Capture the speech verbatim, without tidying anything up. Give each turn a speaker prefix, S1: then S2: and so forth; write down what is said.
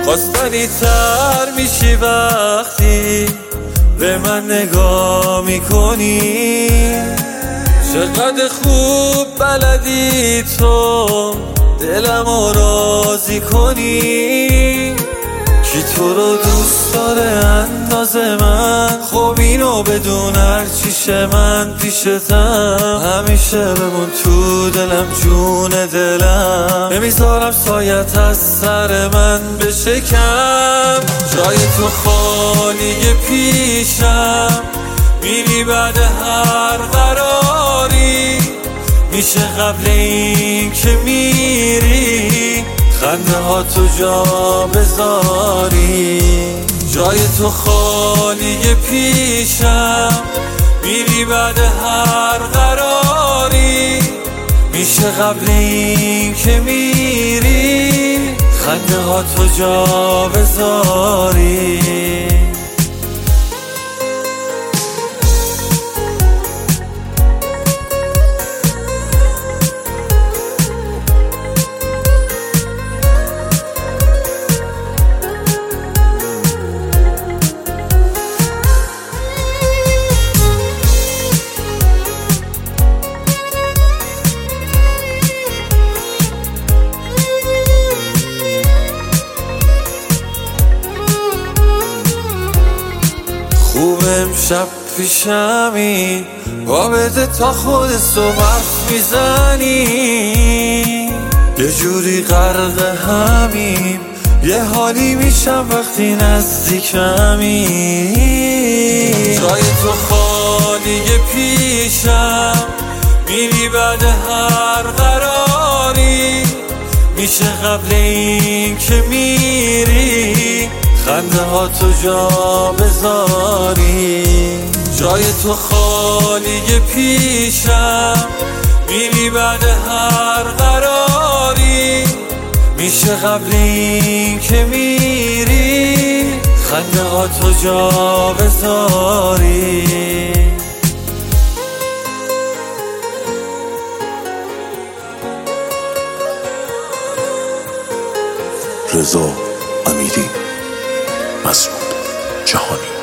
S1: باستانی تر میشی وقتی به من نگاه میکنی. چقدر خوب بلدی تو دلمو راضی کنی. کی تو رو دوست داره انداز من؟ خب اینو بدون هرچیشه من پیشتم. همیشه بمون تو دلم جون دلم. نمیذارم سایت از سر من بشه کم. جای تو خالیه پیشم، میری بعد هر قراری. میشه قبل این که میری خنده ها تو جا بذاری. جای تو خالیه پیشم، میری بعد هر قراری. میشه قبل این که میری خنده ها تو جا بذاری. خوب امشب پیشمی با بده تا خود صبح میزنی. یه جوری غرق همین یه حالی میشم وقتی نزدیکمی. جای تو خالیه پیشم، میری بعد هر قراری. میشه قبل این که میری خنده ها تو جا بذاری. جای تو خالیه پیشم، میری بعد هر قراری. میشه قبل این که میری خنده ها تو جا بذاری.
S2: رضا امیری، مسعود جهانی.